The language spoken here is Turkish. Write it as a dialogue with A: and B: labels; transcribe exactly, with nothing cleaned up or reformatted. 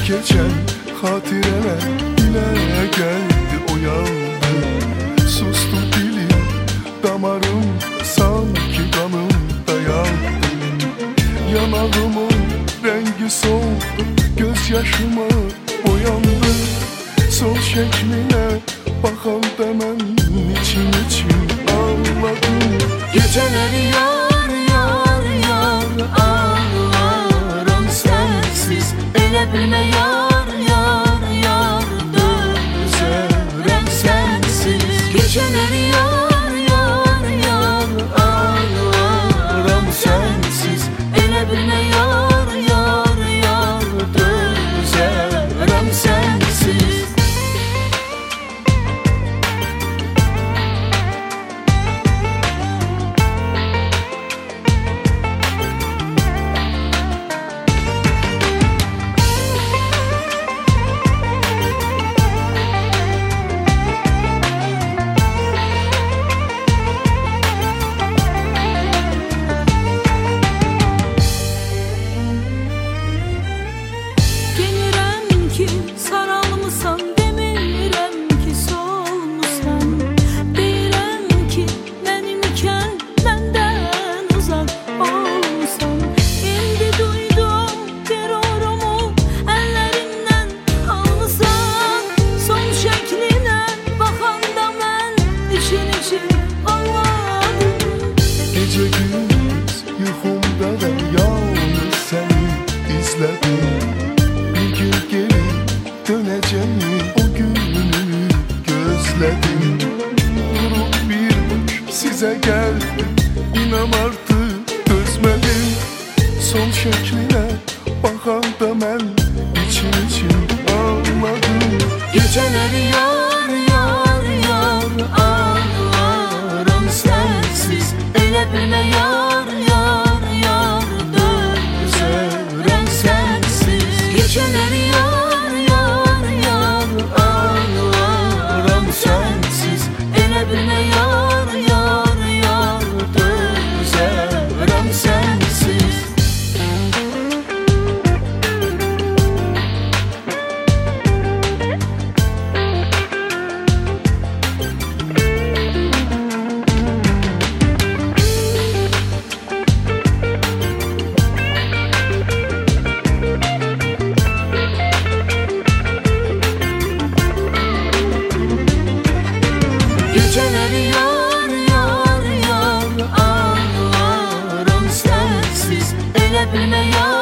A: geçen hatireler yine geldi o yandı. Sustu dilim, damarım sanki kanımda yandı. Yanağımın rengi soldu, gözyaşıma boyandı. Son şekline bakan demen için için ağladım. Geceleri yar yar yar ağlarım sensiz. Ele bilme yar yar yar dözerem sensiz. Geceleri yar yar yar ağlarım sensiz. Ele bilme yar yar yar dözerem sensiz. Gece gündüz yuhumda da yalnız seni izledim. Bir gün geri döneceğim, o günü gözledim. Durup bir bak size geldim, inan artık dözmedim. Son şekline bakan da ben için için ağladım. Geceleri yar yar yar ağlarım sensiz. Ele bilme yar yar yar dözerem sensiz. Geceleri yar yar yar ağlarım sensiz. Ele bilme yar yar yar dözerem sensiz. Geceleri yar yar yar ağlarım sensiz. Ele bilme yar